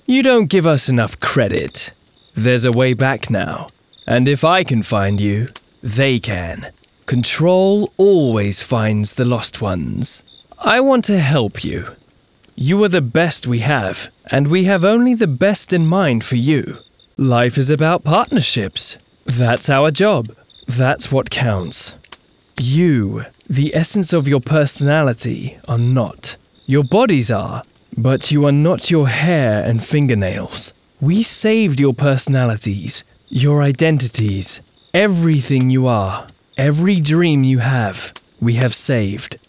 You don't give us enough credit. There's a way back now. And if I can find you, they can. Control always finds the lost ones. I want to help you. You are the best we have, and we have only the best in mind for you. Life is about partnerships. That's our job. That's what counts. You, the essence of your personality, are not. Your bodies are, but you are not your hair and fingernails. We saved your personalities, your identities, everything you are, every dream you have, we have saved.